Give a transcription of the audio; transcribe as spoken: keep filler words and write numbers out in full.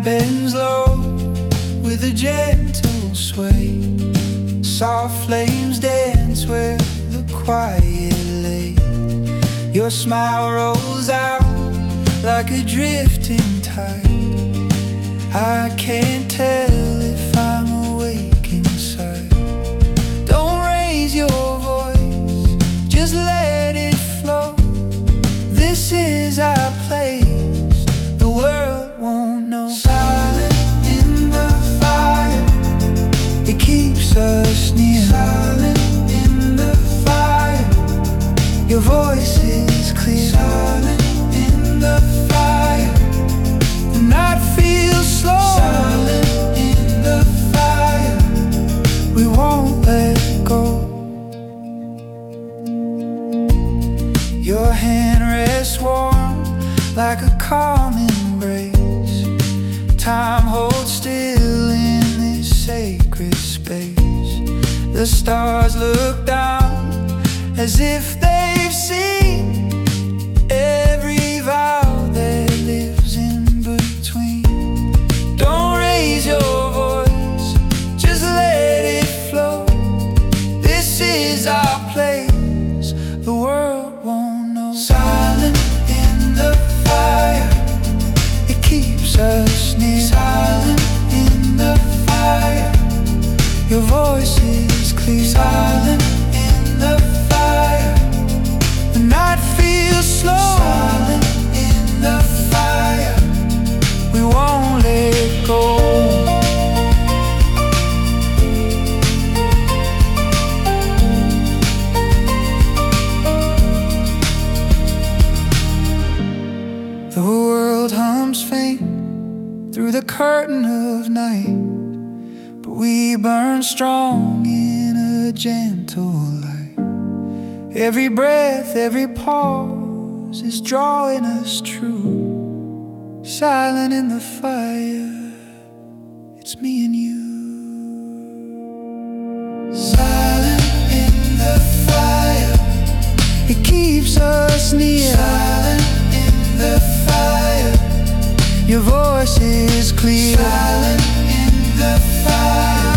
bends low with a gentle sway. Soft flames dance where the quiet lay. Your smile rolls out like a drifting tide. I can't tell if I'm awake inside. Don't raise your voice, just let it flow. This is our place, the world won't know. Silent in the fire, it keeps us near. Silent in the fire, your voice is clear. Silent in the fire, the night feels slow. Silent in the fire, we won't let go. Your hand rests warm like a calm embrace. Time holds still in this sacred space. The stars look down as if they've seen every vow that lives in between. Don't raise your voice, just let it flow. This is our place, the world won't know. Silent in the fire, it keeps us near. Silent in the fire, your voice is clear. Silent in the fire, the night feels slow. Silent in the fire, we won't let go. The world hums faint through the curtain of night, but we burn strong in a gentle light. Every breath, every pause is drawing us true. Silent in the fire, it's me and you. Silent in the fire, it keeps us near. Silent in the fire, your voice is clear. Silent in the fire,